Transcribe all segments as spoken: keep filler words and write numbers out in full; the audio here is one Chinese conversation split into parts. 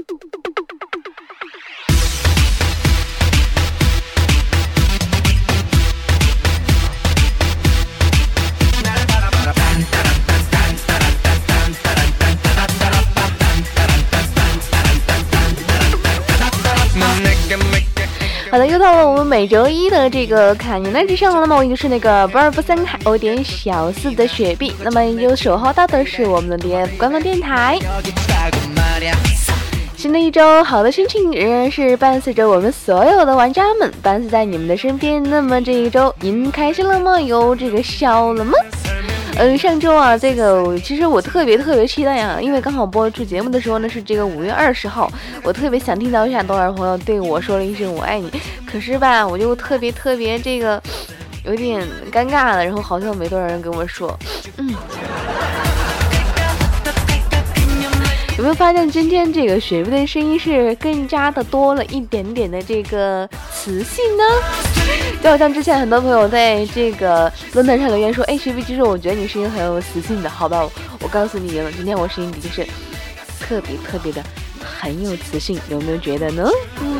好的，又到了我们每周一的这个侃年代之上了。那么我已经是那个不二不三还有点小四的雪碧，那么有守候到的是我们的 D F 官方电台。新的一周，好的心情仍然是伴随着我们所有的玩家们，伴随在你们的身边。那么这一周您开心了吗？有这个笑了吗？嗯，上周啊，这个其实我特别特别期待啊，因为刚好播出节目的时候呢是这个五月二十号，我特别想听到一下多少朋友对我说了一声我爱你，可是吧，我就特别特别这个有点尴尬了，然后好像没多少人跟我说，嗯。有没有发现今天这个雪碧的声音是更加的多了一点点的这个磁性呢？就好像之前很多朋友在这个论坛上留言说，哎，雪碧，其实我觉得你声音很有磁性的，好吧？我告诉你了，今天我声音的确是特别特别的很有磁性，有没有觉得呢？嗯。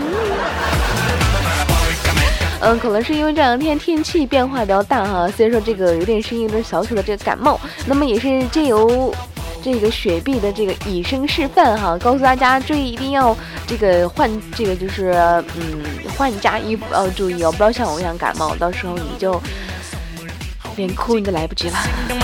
嗯，可能是因为这两天天气变化比较大哈，所以说这个有点声音有点小小的这个感冒，那么也是借由这个雪碧的这个以身示范哈，告诉大家注意一定要这个换这个就是嗯换加衣服要注意哦，不要像我一样感冒，到时候你就连哭你都来不及了。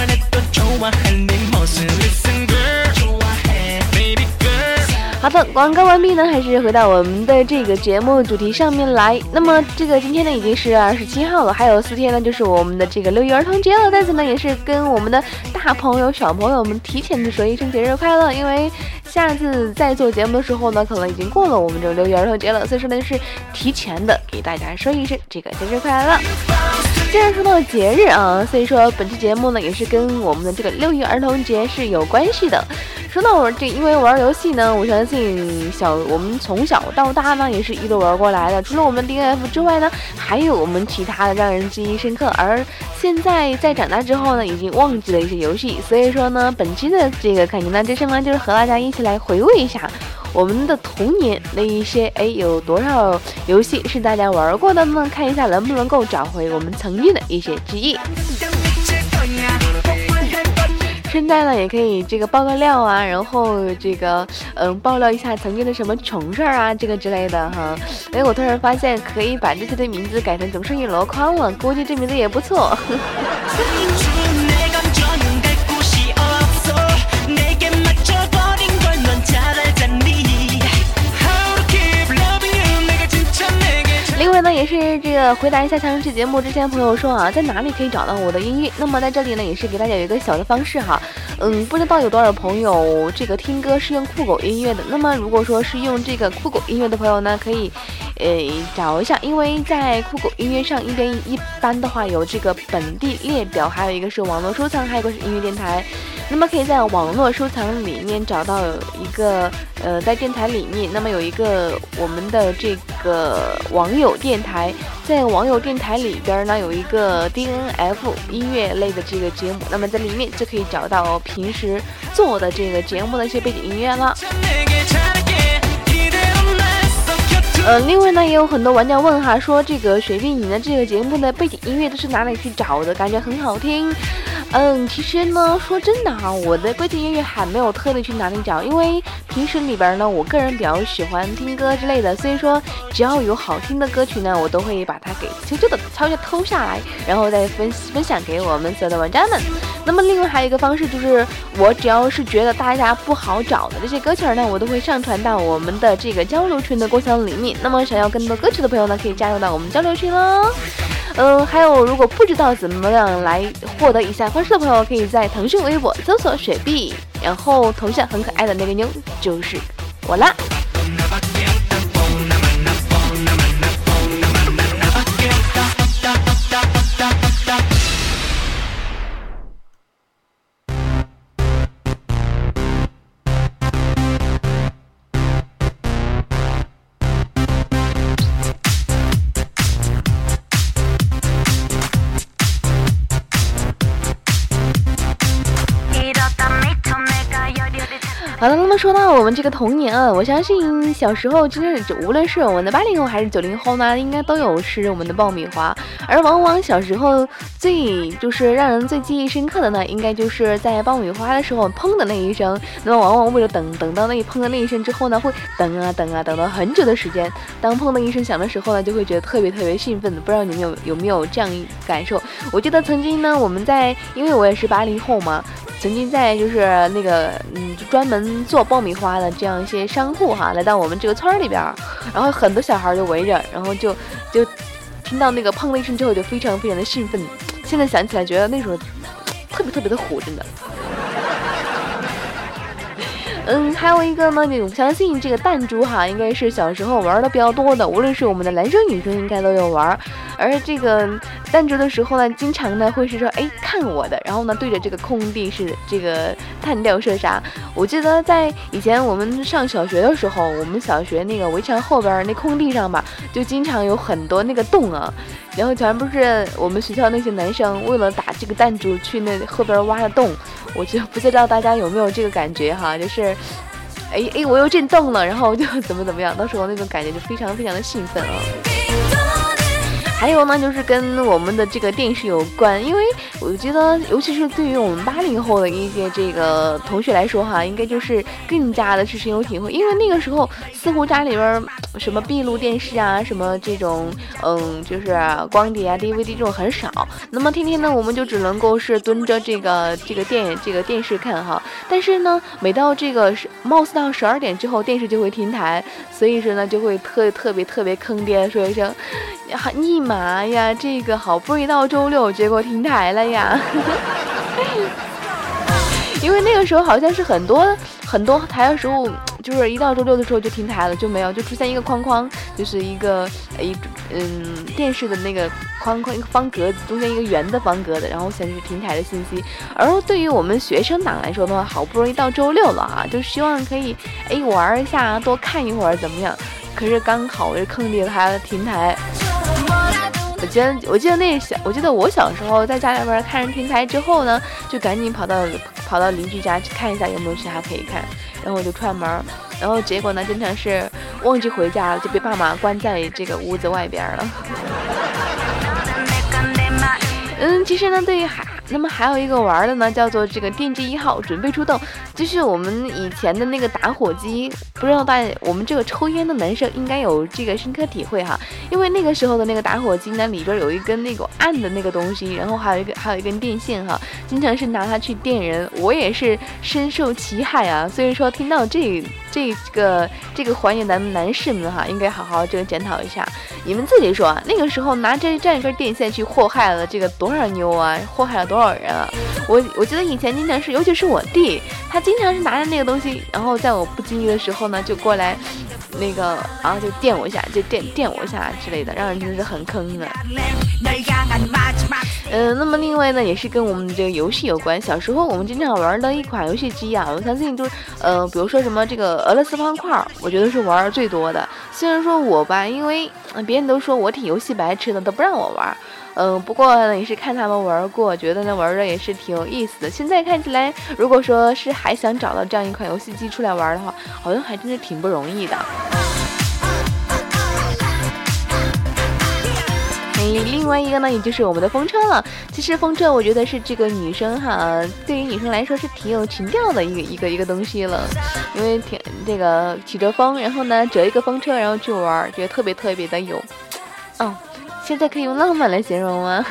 好的，广告完毕呢，还是回到我们的这个节目主题上面来。那么这个今天呢已经是二十七号了，还有四天呢就是我们的这个六一儿童节了。在此呢也是跟我们的大朋友小朋友们提前的说一声节日快乐，因为下次在做节目的时候呢可能已经过了我们这个六一儿童节了，所以说呢是提前的给大家说一声这个节日快乐。既然说到节日啊，所以说本期节目呢也是跟我们的这个六一儿童节是有关系的。说到我这，因为玩游戏呢，我相信小我们从小到大呢也是一路玩过来的。除了我们 D F 之外呢，还有我们其他的让人记忆深刻，而现在在长大之后呢，已经忘记了一些游戏。所以说呢，本期的这个看年代之声呢，就是和大家一起来回味一下我们的童年的一些，哎，有多少游戏是大家玩过的呢？看一下能不能够找回我们曾经的一些记忆。顺带呢也可以这个爆个料啊，然后这个嗯爆料一下曾经的什么穷事儿啊，这个之类的哈。哎，我突然发现可以把这些的名字改成总生意箩筐了，估计这名字也不错。另外呢，也是这个回答一下上期节目之前朋友说啊，在哪里可以找到我的音乐？那么在这里呢，也是给大家有一个小的方式哈。嗯，不知道有多少朋友这个听歌是用酷狗音乐的。那么如果说是用这个酷狗音乐的朋友呢，可以呃找一下，因为在酷狗音乐上一边一般的话有这个本地列表，还有一个是网络收藏，还有一个是音乐电台。那么可以在网络收藏里面找到一个呃，在电台里面，那么有一个我们的这个网友电台，在网友电台里边呢有一个 D N F 音乐类的这个节目，那么在里面就可以找到平时做的这个节目的一些背景音乐了。呃，另外呢，也有很多玩家问哈，说这个雪碧你的这个节目的背景音乐都是哪里去找的？感觉很好听。嗯，其实呢，说真的哈，我的背景音乐还没有特地去哪里找，因为平时里边呢，我个人比较喜欢听歌之类的，所以说只要有好听的歌曲呢，我都会把它给悄悄的悄悄偷下来，然后再分分享给我们所有的玩家们。那么另外还有一个方式就是，我只要是觉得大家不好找的这些歌曲呢，我都会上传到我们的这个交流群的共享里面。那么想要更多歌曲的朋友呢，可以加入到我们交流群喽。嗯，还有如果不知道怎么样来获得以下方式的朋友，可以在腾讯微博搜索雪碧，然后头像很可爱的那个妞就是我啦。 好了，那么说到我们这个童年啊，我相信小时候真的无论是我们的八零后还是九零后呢，应该都有吃我们的爆米花。而往往小时候最就是让人最记忆深刻的呢，应该就是在爆米花的时候砰的那一声。那么往往为了等等到那一砰的那一声之后呢，会等啊等啊等到很久的时间。当砰的一声响的时候呢，就会觉得特别特别兴奋。不知道你们有有没有这样感受？我记得曾经呢，我们在因为我也是八零后嘛。曾经在就是那个嗯专门做爆米花的这样一些商户哈，来到我们这个村里边，然后很多小孩就围着，然后就就听到那个砰的一声之后就非常非常的兴奋。现在想起来觉得那时候特别特别的虎，真的。嗯，还有一个呢，我相信这个弹珠哈，应该是小时候玩的比较多的，无论是我们的男生女生应该都有玩。而这个弹珠的时候呢，经常呢会是说，哎，看我的，然后呢对着这个空地是这个弹掉射杀。我记得在以前我们上小学的时候，我们小学那个围墙后边那空地上吧，就经常有很多那个洞啊，然后全部是我们学校那些男生为了打这个弹珠去那后边挖的洞。我就不知道大家有没有这个感觉哈，就是哎哎我又震动了，然后就怎么怎么样，到时候那种感觉就非常非常的兴奋啊。还有呢，就是跟我们的这个电视有关，因为我觉得，尤其是对于我们八零后的一些这个同学来说哈，应该就是更加的是深有体会，因为那个时候似乎家里边什么闭路电视啊，什么这种嗯，就是光碟啊、D V D 这种很少，那么天天呢，我们就只能够是蹲着这个这个电这个电视看哈。但是呢，每到这个貌似到十二点之后，电视就会停台，所以说呢，就会特特别特别坑爹，说一声。尼玛呀，这个好不容易到周六，结果停台了呀！因为那个时候好像是很多很多台的时候，就是一到周六的时候就停台了，就没有，就出现一个框框，就是一个一嗯电视的那个框框，一个方格子，中间一个圆的方格的，然后显示停台的信息。而对于我们学生党来说的话，好不容易到周六了啊，就希望可以哎玩一下，多看一会儿怎么样？可是刚好这坑爹还停台。我记得，我记得那小，我记得我小时候在家里边看人停台之后呢，就赶紧跑到跑到邻居家去看一下有没有其他可以看，然后我就串门，然后结果呢，经常是忘记回家了，就被爸妈关在这个屋子外边了。嗯，其实呢，对于还那么还有一个玩的呢，叫做这个电锯一号准备出动，就是我们以前的那个打火机，不知道大家我们这个抽烟的男生应该有这个深刻体会哈，因为那个时候的那个打火机呢，里边有一根那个暗的那个东西，然后还有一个还有一根电线哈，经常是拿它去电人，我也是深受其害啊，所以说听到这这个这个环节，咱们男士们哈，应该好好这个检讨一下，你们自己说啊，那个时候拿这这样一根电线去祸害了这个多少妞啊，祸害了多少人啊！我我记得以前经常是，尤其是我弟，他经常是拿着那个东西，然后在我不经意的时候呢，就过来那个啊，就电我一下，就电电我一下之类的，让人真的是很坑的。嗯、呃，那么另外呢，也是跟我们这个游戏有关。小时候我们经常玩的一款游戏机啊，我相信就是呃，比如说什么这个俄罗斯方块，我觉得是玩最多的。虽然说我吧，因为别人都说我挺游戏白痴的，都不让我玩。嗯，不过呢，也是看他们玩过，觉得呢玩的也是挺有意思的。现在看起来，如果说是还想找到这样一款游戏机出来玩的话，好像还真是挺不容易的。另外一个呢，也就是我们的风车了。其实风车，我觉得是这个女生哈，对于女生来说是挺有情调的一个一个一个东西了。因为挺这个起着风，然后呢折一个风车，然后去玩，觉得特别特别的有，哦，现在可以用浪漫来形容吗？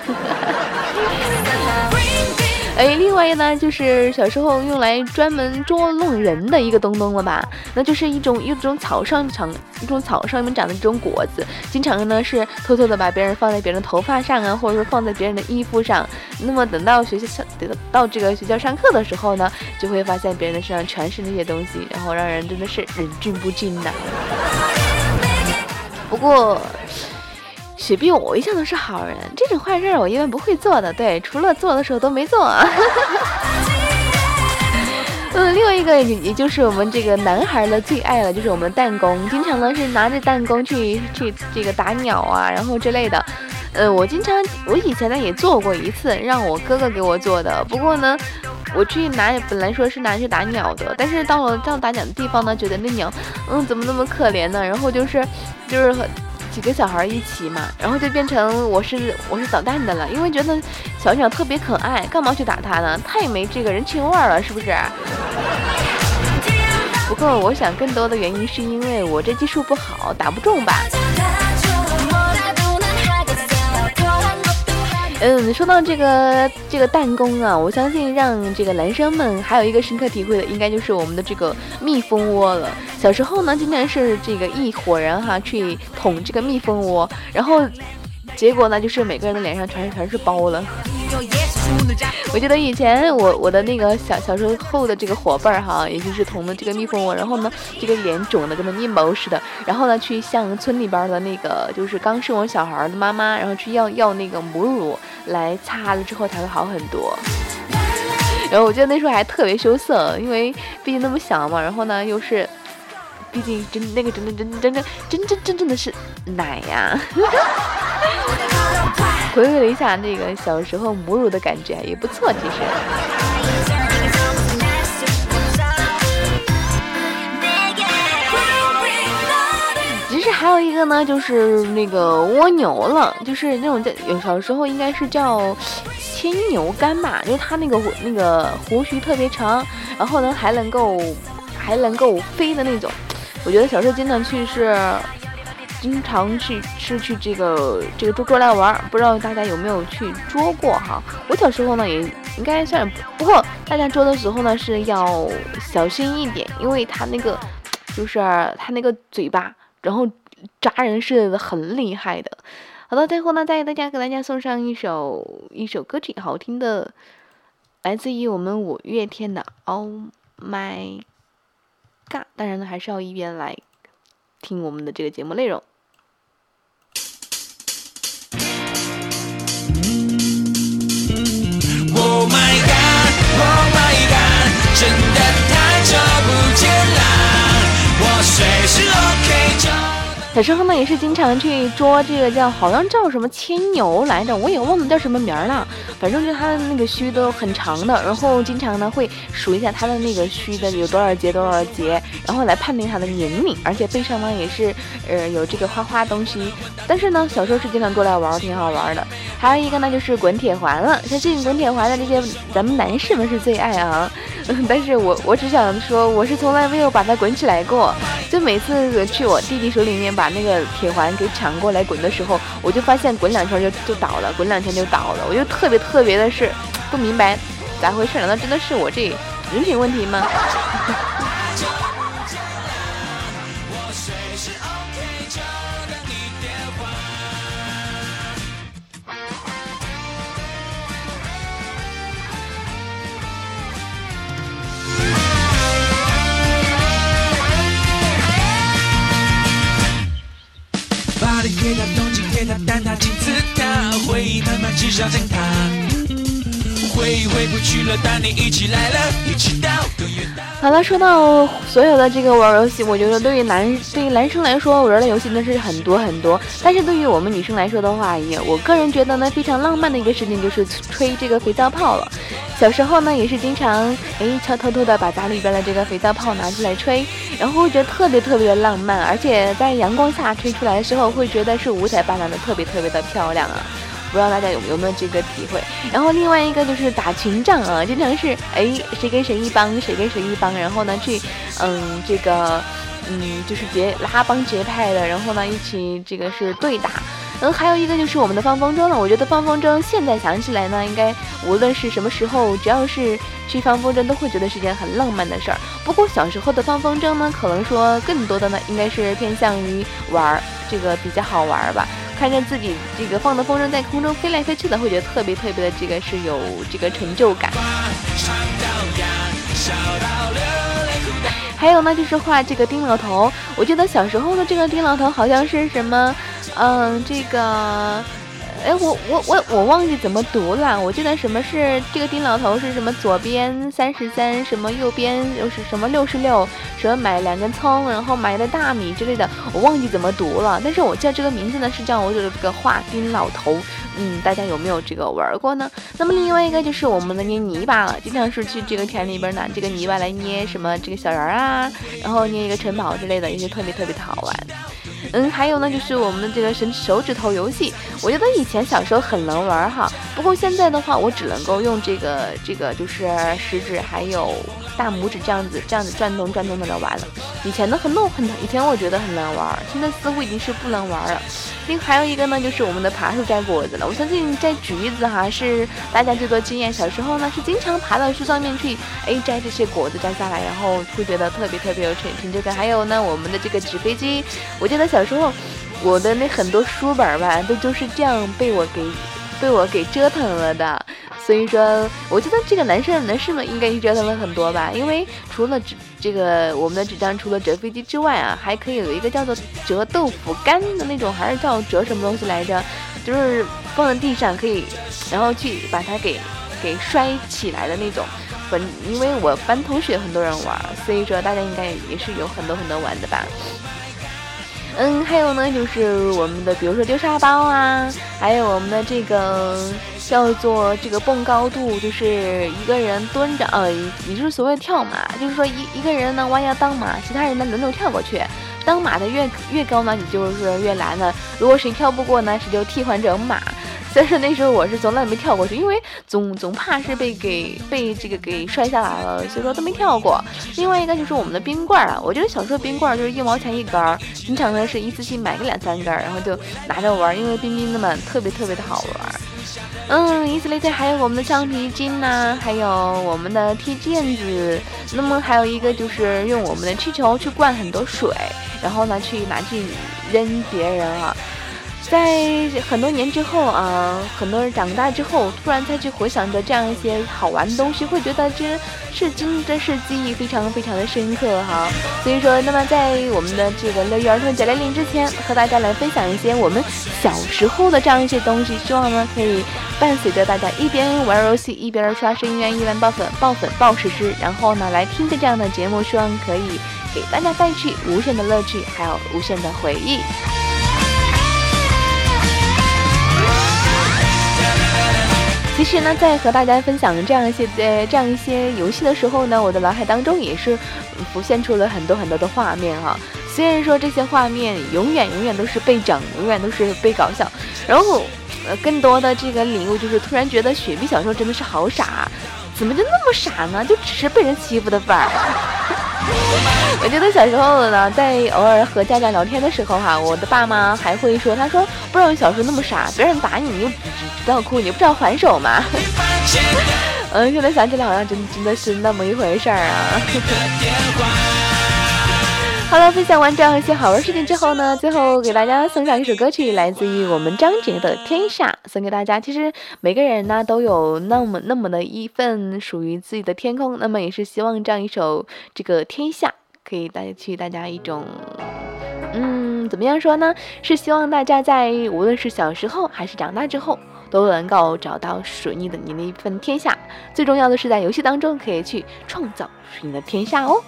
哎，另外呢，就是小时候用来专门捉弄人的一个东东了吧？那就是一种一种草上长一种草上面长的这种果子，经常呢是偷偷的把别人放在别人的头发上啊，或者说放在别人的衣服上。那么等到学校上到这个学校上课的时候呢，就会发现别人的身上全是那些东西，然后让人真的是忍俊不禁的。不过。雪碧，我一向都是好人，这种坏事我一般不会做的。对，除了做的时候都没做。嗯，另外一个也也就是我们这个男孩的最爱了，就是我们的弹弓，经常呢是拿着弹弓去去这个打鸟啊，然后之类的。呃，我经常我以前呢也做过一次，让我哥哥给我做的。不过呢， 我去拿，本来说是拿去打鸟的，但是到了到打鸟的地方呢，觉得那鸟，嗯，怎么那么可怜呢？然后就是就是和几个小孩一起嘛，然后就变成我是我是捣蛋的了，因为觉得小鸟特别可爱，干嘛去打它呢？太没这个人情味了，是不是？不过我想更多的原因是因为我这技术不好，打不中吧。嗯，说到这个这个弹弓啊，我相信让这个男生们还有一个深刻体会的，应该就是我们的这个蜜蜂窝了。小时候呢，经常是这个一伙人哈去捅这个蜜蜂窝，然后结果呢，就是每个人的脸上全是全是包了。我记得以前我我的那个小小时候的这个伙伴哈，也就是捅的这个蜜蜂窝，然后呢，这个脸肿的跟那面包似的，然后呢，去向村里边的那个就是刚生完小孩的妈妈，然后去要要那个母乳来擦了之后才会好很多。然后我记得那时候还特别羞涩，因为毕竟那么小嘛，然后呢又是，毕竟真那个真真真真真真真真正的是奶呀。回味了一下那个小时候母乳的感觉也不错，其实。其实还有一个呢，就是那个蜗牛了，就是那种叫有小时候应该是叫牵牛杆吧，就是它那个那个胡须特别长，然后呢还能够还能够飞的那种。我觉得小时候经常去是。经常去是去这个这个捉捉来玩，不知道大家有没有去捉过哈？我小时候呢也应该算，不过大家捉的时候呢是要小心一点，因为它那个就是它那个嘴巴，然后扎人是很厉害的。好的，最后呢再大家给大家送上一首一首歌曲，好听的，来自于我们五月天的 Oh My God。当然呢还是要一边来听我们的这个节目内容。 Oh my god, oh my god， 真的太久不见啦，我随时 OK 就。 小时候呢也是经常去捉这个叫好像叫什么牵牛来着，我也忘了叫什么名了，反正就它的那个须都很长的，然后经常呢会数一下它的那个须的有多少节多少节，然后来判定它的年龄，而且背上呢也是呃有这个花花东西。但是呢小时候是经常过来玩，挺好玩的。还有一个呢就是滚铁环了，像这种滚铁环的这些咱们男士们是最爱啊，但是我我只想说我是从来没有把它滚起来过，就每次去我弟弟手里面把那个铁环给抢过来滚的时候，我就发现滚两圈就就倒了，滚两圈就倒了，我就特别特别的是不明白咋回事，难道真的是我这人品问题吗？ 把你给他动情给他但他亲自他回忆慢慢至少将他回忆回不去了，但你一起来了，一起到更远大。 好了，说到所有的这个玩游戏，我觉得对于男对于男生来说玩的游戏呢是很多很多，但是对于我们女生来说的话，也我个人觉得呢非常浪漫的一个事情就是吹这个肥皂泡了。小时候呢也是经常哎悄偷偷的把家里边的这个肥皂泡拿出来吹，然后会觉得特别特别的浪漫，而且在阳光下吹出来的时候会觉得是五彩斑斓的，特别特别的漂亮啊。不知道大家有有没有这个体会？然后另外一个就是打群仗啊，经常是哎谁跟谁一帮，谁跟谁一帮，然后呢去嗯这个嗯就是结拉帮结派的，然后呢一起这个是对打。嗯，还有一个就是我们的放风筝了。我觉得放风筝现在想起来呢，应该无论是什么时候，只要是去放风筝，都会觉得是件很浪漫的事儿。不过小时候的放风筝呢，可能说更多的呢，应该是偏向于玩，这个比较好玩吧。看着自己这个放的风筝在空中飞来飞去的，会觉得特别特别的这个是有这个成就感。还有呢，就是画这个丁老头。我记得小时候的这个丁老头好像是什么，嗯，这个。哎，我我我我忘记怎么读了。我记得什么是这个丁老头是什么左边三十三，什么右边又是什么六十六，什么买两根葱，然后买的大米之类的，我忘记怎么读了。但是我叫这个名字呢是叫我这个画丁老头， 嗯，大家有没有这个玩过呢？那么另外一个就是我们的捏泥巴了，经常是去这个田里边拿这个泥巴来捏什么这个小人啊，然后捏一个城堡之类的，也是特别特别的好玩。嗯，还有呢，就是我们的这个手手指头游戏，我觉得以前小时候很能玩哈，不过现在的话，我只能够用这个这个就是食指还有大拇指这样子这样子转动转动的来玩了。以前的很多很以前我觉得很难玩，现在似乎已经是不能玩了。另还有一个呢，就是我们的爬树摘果子了。我相信摘橘子哈是大家最多经验，小时候呢是经常爬到树上面去，哎摘这些果子摘下来，然后会觉得特别特别有成成就感。还有呢，我们的这个纸飞机，我记得小时候我的那很多书本吧，都就是这样被我给被我给折腾了的。所以说，我觉得这个男生男士们应该是折腾了很多吧，因为除了纸这个我们的纸张，除了折飞机之外啊，还可以有一个叫做折豆腐干的那种，还是叫折什么东西来着？就是放在地上可以，然后去把它给给摔起来的那种。本因为我班同学很多人玩，所以说大家应该也是有很多很多玩的吧。嗯，还有呢，就是我们的，比如说丢沙包啊，还有我们的这个叫做这个蹦高度，就是一个人蹲着，呃，也就是所谓跳马，就是说一一个人呢弯腰当马，其他人呢轮流跳过去。当马的越越高呢，你就是越难了。如果谁跳不过呢，谁就替换成马。但是那时候我是从来没跳过去，因为总总怕是被给被这个给摔下来了，所以说都没跳过。另外一个就是我们的冰棍啊，我觉得小时候冰棍就是一毛钱一根儿，经常呢是一次性买个两三根儿，然后就拿着玩，因为冰冰的嘛，特别特别的好玩。嗯，以此类推，还有我们的橡皮筋呐、啊，还有我们的贴毽子，那么还有一个就是用我们的气球去灌很多水，然后呢去拿去扔别人啊。在很多年之后啊，很多人长大之后，突然再去回想着这样一些好玩的东西，会觉得这是真真是记忆非常非常的深刻哈。所以说，那么在我们的这个六一儿童节来临之前，和大家来分享一些我们小时候的这样一些东西，希望呢可以伴随着大家一边玩游戏，一边刷声源，一边爆粉爆粉爆实时，然后呢来听着这样的节目，希望可以给大家带去无限的乐趣，还有无限的回忆。其实呢，在和大家分享这样一些呃这样一些游戏的时候呢，我的脑海当中也是浮现出了很多很多的画面哈。虽然说这些画面永远永远都是被整，永远都是被搞笑，然后呃更多的这个领悟就是突然觉得雪碧小时候真的是好傻，怎么就那么傻呢？就只是被人欺负的份儿。我觉得小时候呢，在偶尔和家长聊天的时候哈，我的爸妈还会说，他说不知道你小时候那么傻，别人打你你就只知道哭，你不知道还手吗？嗯，现在想起来好像真真的是那么一回事儿啊。好了，分享完这样一些好玩事情之后呢，最后给大家送上一首歌曲，来自于我们张杰的《天下》，送给大家。其实每个人呢都有那么那么的一份属于自己的天空，那么也是希望这样一首这个《天下》可以带去大家一种，嗯，怎么样说呢？是希望大家在无论是小时候还是长大之后，都能够找到属于你的你的一份天下。最重要的是在游戏当中可以去创造属于你的天下哦。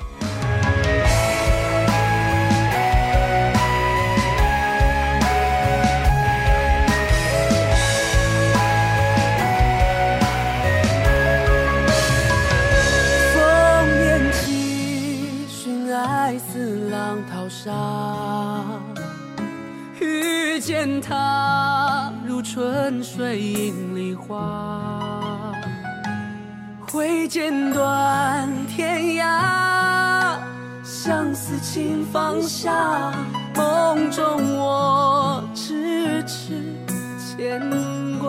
遇见他如春水映梨花，挥剑断天涯，相思情放下，梦中我痴痴牵挂。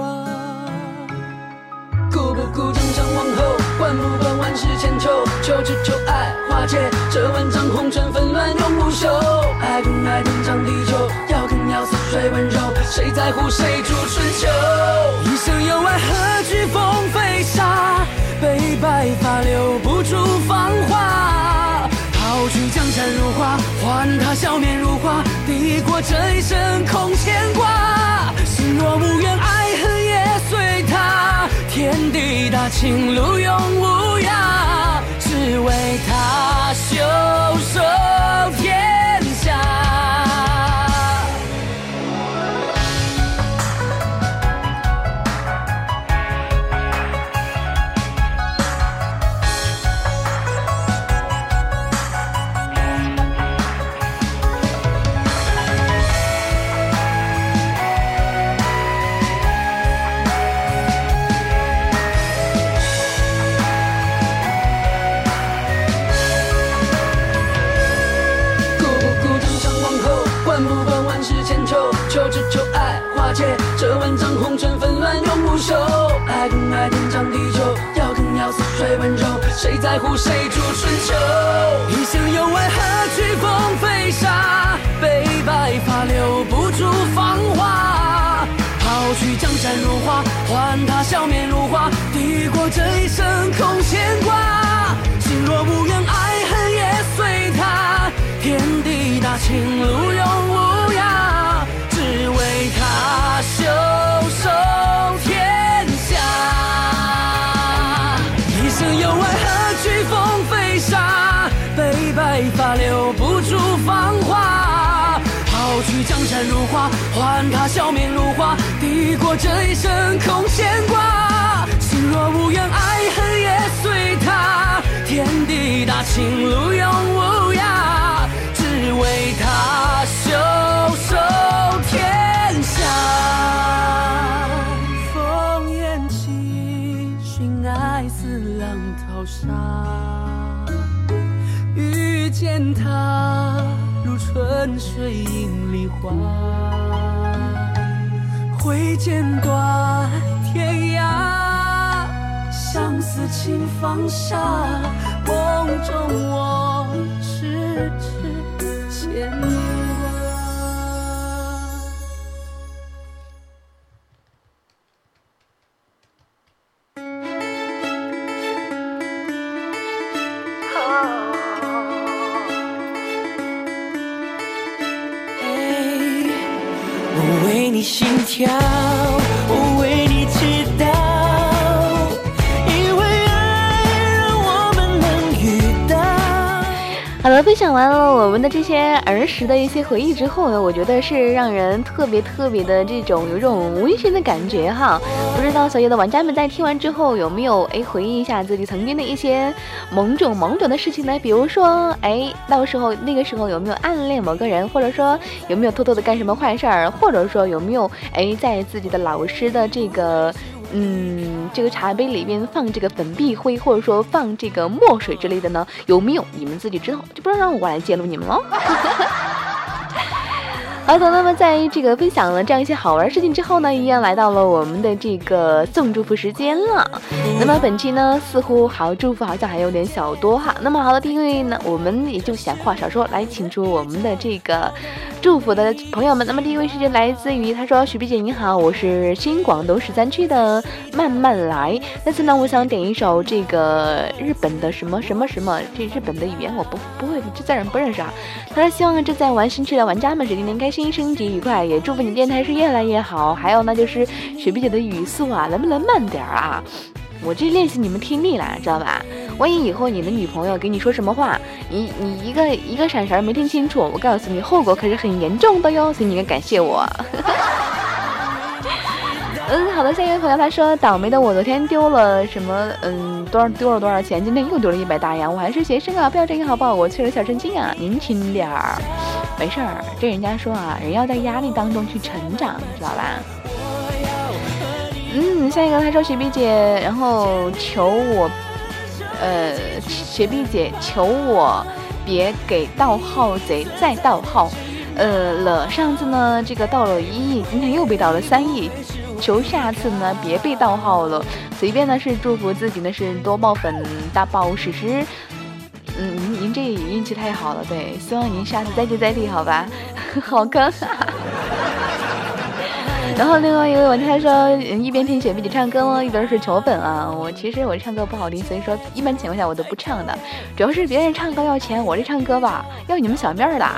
顾不顾江上皇后，管不管万世千秋，求只求爱化解这万丈红尘纷乱永不休。爱不爱天长地久，要更要似水温柔，谁在乎谁主春秋？一生有爱何惧风飞沙，悲白发留不住芳华。抛去江山如画，还他笑面如花，抵过这一生空牵挂。心若无缘，爱恨也随他，天地大，情路永无涯，只为他袖手天下。 管不管万事千秋，求只求爱化解这万丈红尘纷乱永不休。爱更爱天长地久，要更要似水温柔，谁在乎谁主春秋？一生有爱何惧风飞沙，悲白发留不住芳华。抛去江山如画，换他笑面如花，抵过这一生空牵挂。心若无缘，爱恨也随他，天地大情路永无涯，只为他袖手天下。一生有爱何惧风飞沙，悲白发留不住芳华。抛去江山如画，换他笑面如花，抵过这一生空牵挂。心若无缘，爱恨也随他，天地大情路永无涯，只为他袖手天下。烽烟起，寻爱似浪淘沙，遇见他如春水映梨花，挥剑断天涯，相思情放下，梦中我痴痴牵挂。 我为你心跳，我为你祈祷，因为爱让我们能遇到。 好了，分享完了我们的这些儿时的一些回忆之后呢，我觉得是让人特别特别的这种有种温馨的感觉哈。不知道所有的玩家们在听完之后有没有哎回忆一下自己曾经的一些懵懂懵懂的事情呢？比如说哎，到时候那个时候有没有暗恋某个人，或者说有没有偷偷的干什么坏事儿，或者说有没有哎在自己的老师的这个。嗯，这个茶杯里面放这个粉碧灰，或者说放这个墨水之类的呢，有没有？你们自己知道，就不要让我来揭露你们了。好的，那么在这个分享了这样一些好玩的事情之后呢，一样来到了我们的这个送祝福时间了。那么本期呢，似乎好祝福好像还有点小多哈。那么好的，第一位呢，我们也就闲话少说，来请出我们的这个祝福的朋友们。那么第一位是来自于他说：“许碧姐您好，我是新广东十三区的慢慢来。那次呢，我想点一首这个日本的什么什么什么，这日本的语言我不不会，这在人不认识啊。他说希望正在玩新区的玩家们是今天开心，升级愉快，也祝福你电台是越来越好。还有呢，就是雪碧姐的语速啊，能不能慢点啊？我这练习你们听力了，知道吧？万一以后你的女朋友给你说什么话，你你一个一个闪神没听清楚，我告诉你，后果可是很严重的哟，所以你应该感谢我。嗯，好的，下一位朋友他说，倒霉的我昨天丢了什么，嗯，多少丢了多少钱，今天又丢了一百大洋，我还是学生啊，不要这样好不好？我缺了小神经啊，您轻点儿，没事儿，这人家说啊，人要在压力当中去成长，知道吧？嗯，下一个他说雪碧姐，然后求我，呃，雪碧姐求我别给盗号贼再盗号，呃了，上次呢这个盗了一亿，今天又被盗了三亿，求下次呢别被盗号了，随便呢是祝福自己呢是多爆粉大爆史诗。嗯，您您这运气太好了，对，希望您下次再接再厉，好吧？好坑。然后另外一位玩家他说，一边听雪碧姐唱歌呢，一边是求粉啊。我其实我唱歌不好听，所以说一般情况下我都不唱的，主要是别人唱歌要钱，我这唱歌吧要你们小面的。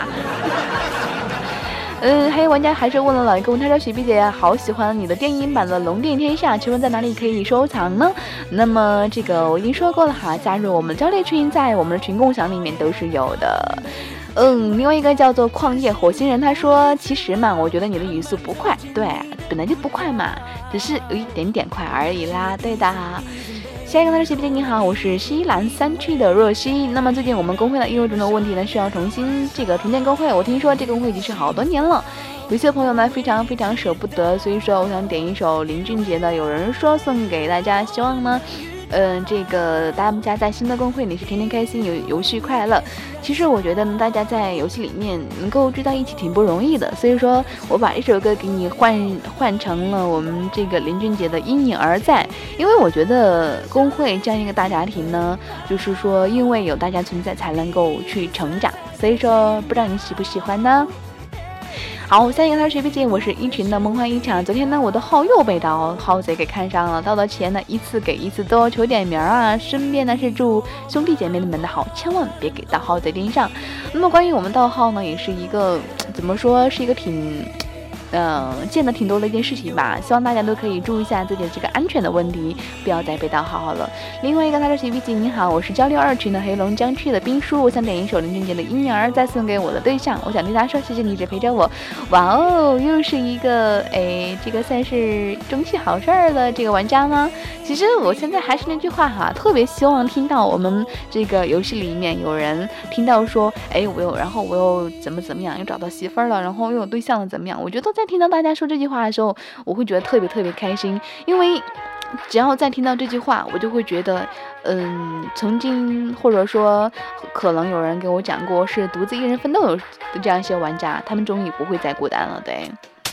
嗯，还有玩家还是问了老公，他说雪碧姐好喜欢你的电音版的《龙电天下》，请问在哪里可以收藏呢？那么这个我已经说过了哈，加入我们的交流群，在我们的群共享里面都是有的。嗯，另外一个叫做旷野火星人，他说其实嘛，我觉得你的语速不快，对，本来就不快嘛，只是有一点点快而已啦，对的。下一个他说雪碧姐你好，我是西南三区的若曦。那么最近我们工会的业务中的问题呢，需要重新这个重建工会，我听说这个工会已经是好多年了，有些朋友呢非常非常舍不得，所以说我想点一首林俊杰的《有人说》送给大家，希望呢嗯、呃，这个大家在新的公会里是天天开心，游游戏快乐。其实我觉得呢，大家在游戏里面能够聚到一起挺不容易的，所以说我把这首歌给你换换成了我们这个林俊杰的《因你而在》，因为我觉得公会这样一个大家庭呢，就是说因为有大家存在才能够去成长，所以说不知道你喜不喜欢呢？好，下一个他是谁？毕竟我是一群的梦幻一场。昨天呢，我的号又被盗号贼给看上了，盗的钱呢一次给一次多，求点名啊！顺便呢是祝兄弟姐妹们的好，千万别给盗号贼盯上。那么关于我们盗号呢，也是一个怎么说，是一个挺。嗯，见的挺多的一件事情吧，希望大家都可以注意一下自己的这个安全的问题，不要再被盗号了。另外一个他说徐碧姐你好，我是交流二群的黑龙江区的兵叔，我想点一首林俊杰的《婴儿》再送给我的对象，我想对他说谢谢你一直陪着我。哇哦，又是一个哎，这个算是中气好事儿的这个玩家吗？其实我现在还是那句话哈，特别希望听到我们这个游戏里面有人听到说，哎，我又然后我又怎么怎么样，又找到媳妇儿了，然后又有对象了，怎么样？我觉得在听到大家说这句话的时候，我会觉得特别特别开心，因为只要再听到这句话，我就会觉得，嗯，曾经或者说可能有人给我讲过是独自一人奋斗的这样一些玩家，他们终于不会再孤单了，对。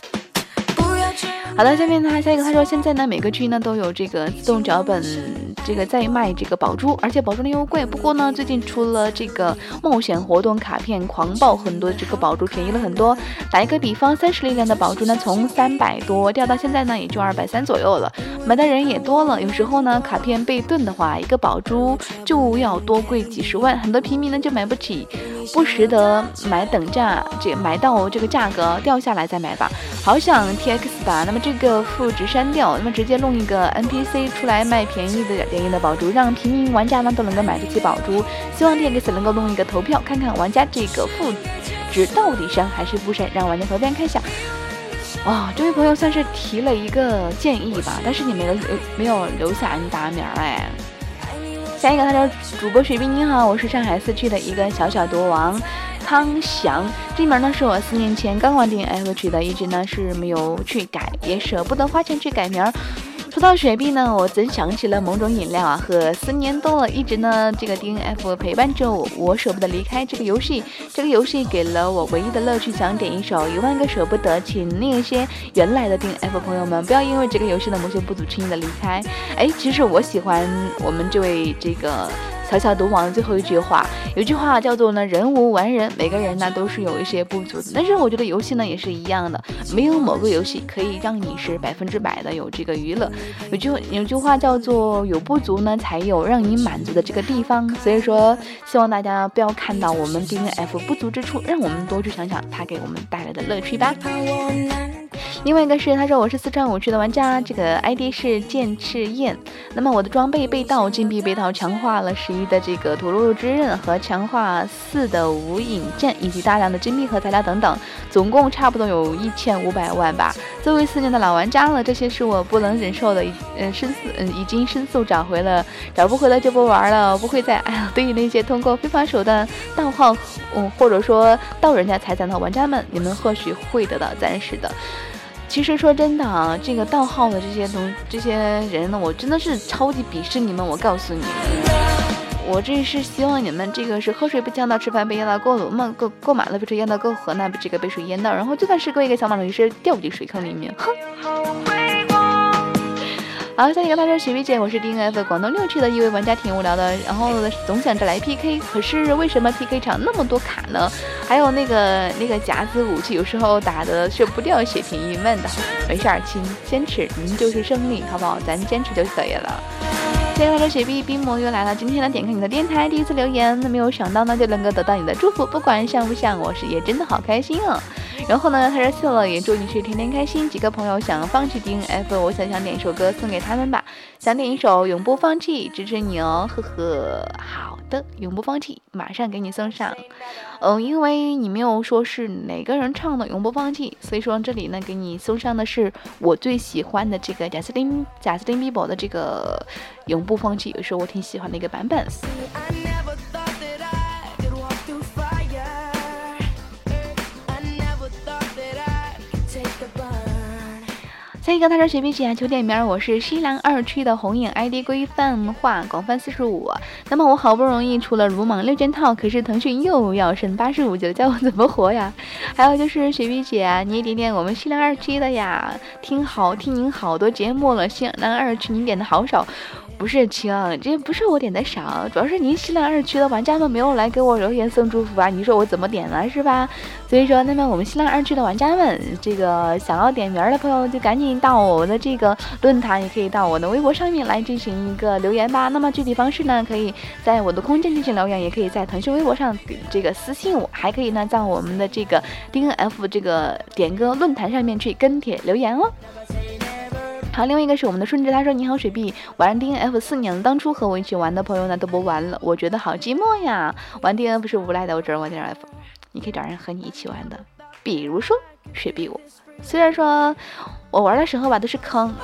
好的，下面呢，下一个他说，现在呢每个区呢都有这个自动脚本，这个在卖这个宝珠，而且宝珠呢又贵。不过呢，最近出了这个冒险活动卡片狂爆，很多这个宝珠便宜了很多。打一个比方，三十力量的宝珠呢从三百多掉到现在呢也就二百三左右了，买的人也多了。有时候呢卡片被炖的话，一个宝珠就要多贵几十万，很多平民呢就买不起，不时得买等价，这买到这个价格掉下来再买吧。好想 T X 吧，那么这个负值删掉，那么直接弄一个 N P C 出来卖便宜的便宜的宝珠，让平民玩家呢都能够买得起宝珠。希望 T X 能够弄一个投票，看看玩家这个负值到底删还是不删，让玩家投票看一下。哇、哦，这位朋友算是提了一个建议吧，但是你没有没有留下你打名哎。下一个他说，主播水兵你好，我是上海四区的一个小小毒王康翔，这名呢是我四年前刚玩 D N F 取的，一直呢是没有去改，也舍不得花钱去改名。说到雪碧呢，我真想起了某种饮料啊，喝四年多了，一直呢这个 D N F 陪伴着我，我舍不得离开这个游戏，这个游戏给了我唯一的乐趣，想点一首一万个舍不得，请那些原来的 D N F 朋友们不要因为这个游戏的某些不足轻易的离开。哎，其实我喜欢我们这位这个小小毒王的最后一句话，有句话叫做呢，人无完人，每个人呢都是有一些不足的，但是我觉得游戏呢也是一样的，没有某个游戏可以让你是百分之百的有这个娱乐，有句有句话叫做有不足呢才有让你满足的这个地方，所以说希望大家不要看到我们 D N F 不足之处，让我们多去想想它给我们带来的乐趣吧。另外一个是他说我是四川五区的玩家，这个 I D 是剑赤焰，那么我的装备被盗，金币被盗，强化了十一的这个吐露之刃和强化四的无影剑，以及大量的金币和材料等等，总共差不多有一千五百万吧。作为四年的老玩家了，这些是我不能忍受的，嗯，申诉，嗯，已经申诉找回了，找不回了就不玩了，不会再哎呀。对于那些通过非法手段盗号，嗯，或者说盗人家财产的玩家们，你们或许会得到暂时的。其实说真的啊，这个盗号的这些东这些人呢，我真的是超级鄙视你们。我告诉你们，我这是希望你们这个是喝水不呛到，吃饭被淹到，过路嘛过过马路被水淹到，过河那这个被水淹到，然后就算是过一个小马路，也是掉进水坑里面。哼。好，下一个他说雪碧姐，我是 D N F 广东六区的一位玩家，挺无聊的，然后总想着来 P K， 可是为什么 P K 场那么多卡呢？还有那个那个夹子武器，有时候打的是不掉血，挺郁闷的。没事儿，亲，坚持，您就是胜利，好不好？咱坚持就可以了。下一个他说雪碧冰魔又来了，今天呢点开你的电台，第一次留言，那没有想到呢就能够得到你的祝福，不管像不像我是也真的好开心啊。然后呢，他说谢了，也祝你是天天开心。几个朋友想放弃 D N F， 我想想点一首歌送给他们吧，想点一首永不放弃，支持你哦，呵呵。好的，永不放弃，马上给你送上。嗯，因为你没有说是哪个人唱的永不放弃，所以说这里呢给你送上的是我最喜欢的这个贾斯汀贾斯汀比伯的这个永不放弃，有时候我挺喜欢的一个版本。 下一个他说：“雪碧姐求点名，我是西兰二区的红影 I D 规范化广泛四十五。那么我好不容易出了鲁莽六件套，可是腾讯又要升八十五级了，叫我怎么活呀？还有就是雪碧姐，你也点点我们西兰二区的呀，听好听您好多节目了，西兰二区您点的好少。”不是亲，这不是我点的少，主要是您西兰二区的玩家们没有来给我留言送祝福啊，你说我怎么点了是吧？所以说，那么我们西兰二区的玩家们，这个想要点名的朋友就赶紧到我的这个论坛，也可以到我的微博上面来进行一个留言吧。那么具体方式呢，可以在我的空间进行留言，也可以在腾讯微博上这个私信我，还可以呢在我们的这个 D N F 这个点歌论坛上面去跟帖留言哦。好，另外一个是我们的顺治，他说：“你好，雪碧，玩 D N F 四年了，当初和我一起玩的朋友呢都不玩了，我觉得好寂寞呀。玩 D N F 是无赖的，我只能玩 D N F， 你可以找人和你一起玩的，比如说雪碧我，虽然说我玩的时候吧都是坑。”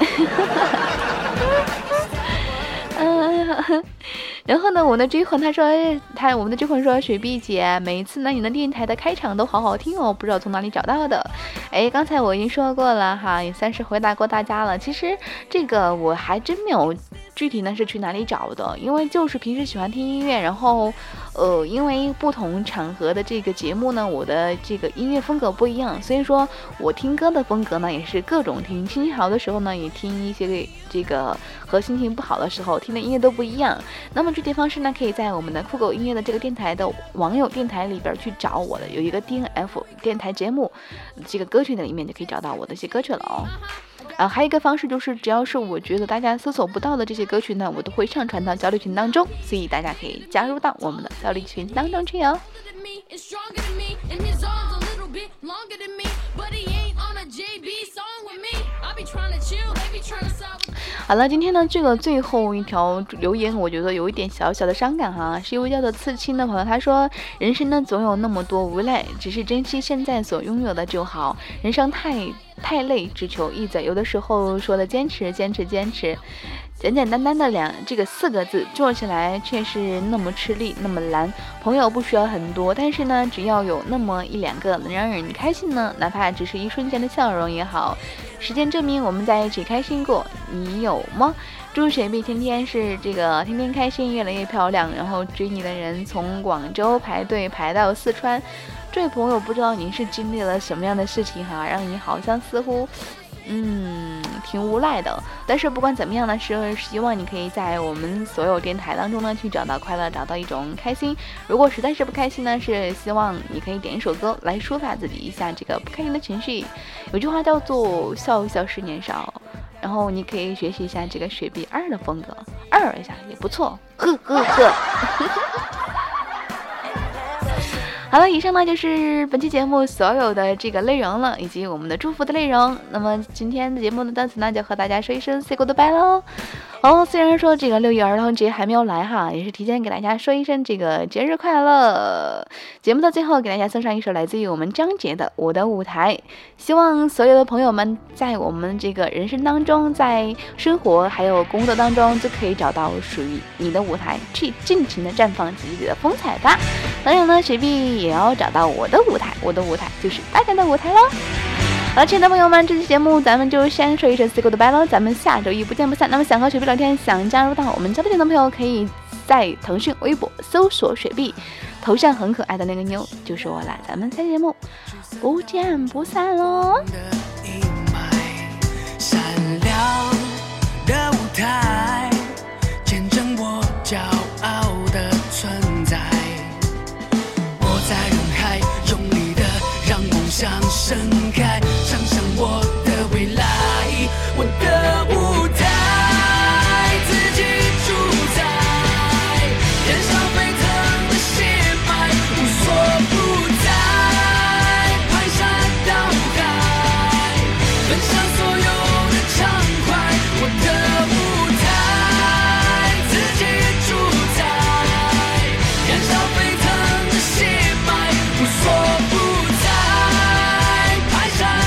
嗯，然后呢，我的追魂他说他我们的追魂说雪碧姐，每一次呢你的电台的开场都好好听哦，不知道从哪里找到的。哎，刚才我已经说过了哈，也算是回答过大家了。其实这个我还真没有具体呢是去哪里找的，因为就是平时喜欢听音乐，然后呃，因为不同场合的这个节目呢，我的这个音乐风格不一样，所以说我听歌的风格呢也是各种听，心情好的时候呢也听一些这个和心情不好的时候听的音乐都不一样。那么具体方式呢，可以在我们的酷狗音乐的这个电台的网友电台里边去找我的，有一个 D N F 电台节目，这个歌曲的里面就可以找到我的一些歌曲了哦。啊，还有一个方式就是，只要是我觉得大家搜索不到的这些歌曲呢，我都会上传到交流群当中，所以大家可以加入到我们的交流群当中去哦。好了，今天呢这个最后一条留言，我觉得有一点小小的伤感哈，是一位叫做刺青的朋友，他说：“人生呢总有那么多无奈，只是珍惜现在所拥有的就好。人生太太累，只求一嘴。有的时候说的坚持，坚持，坚持。”简简单单的两这个四个字做起来却是那么吃力那么难。朋友不需要很多，但是呢只要有那么一两个能让人开心呢，哪怕只是一瞬间的笑容也好。时间证明我们在一起开心过，你有吗？祝雪碧天天是这个天天开心，越来越漂亮，然后追你的人从广州排队排到四川。这位朋友不知道您是经历了什么样的事情哈，让你好像似乎嗯，挺无赖的，但是不管怎么样呢，是希望你可以在我们所有电台当中呢去找到快乐，找到一种开心。如果实在是不开心呢，是希望你可以点一首歌来抒发自己一下这个不开心的情绪。有句话叫做笑一笑十年少，然后你可以学习一下这个雪碧二的风格，二一下也不错，呵呵呵。好了，以上呢就是本期节目所有的这个内容了，以及我们的祝福的内容。那么今天的节目的到此呢，就和大家说一声 say goodbye 喽。哦，虽然说这个六一儿童节还没有来哈，也是提前给大家说一声这个节日快乐。节目的最后给大家送上一首来自于我们张杰的《我的舞台》，希望所有的朋友们在我们这个人生当中，在生活还有工作当中，就可以找到属于你的舞台，去尽情的绽放自己的风采吧。当然呢，雪碧也要找到我的舞台，我的舞台就是大家的舞台喽。好了，亲爱的朋友们，这期节目咱们就先说一声 say goodbye 喽，咱们下周一不见不散。那么想和雪碧聊天，想加入到我们交流群的朋友，可以在腾讯微博搜索雪碧，头像很可爱的那个妞就是我了。咱们下期节目不见不散喽。 闪亮的舞台，见证我骄傲的存在。我在人海用力的让梦想盛开，想象我的未来，我的舞台，自己主宰，燃烧沸腾的血脉，无所不在，排山倒海，分享所有的畅快，我的舞台，自己主宰，燃烧沸腾的血脉，无所不在，排山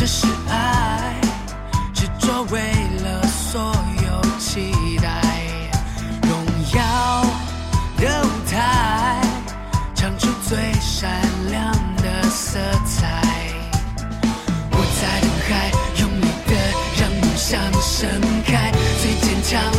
是爱，执着为了所有期待。荣耀的舞台，唱出最闪亮的色彩。我在人海，用力的让梦想盛开，最坚强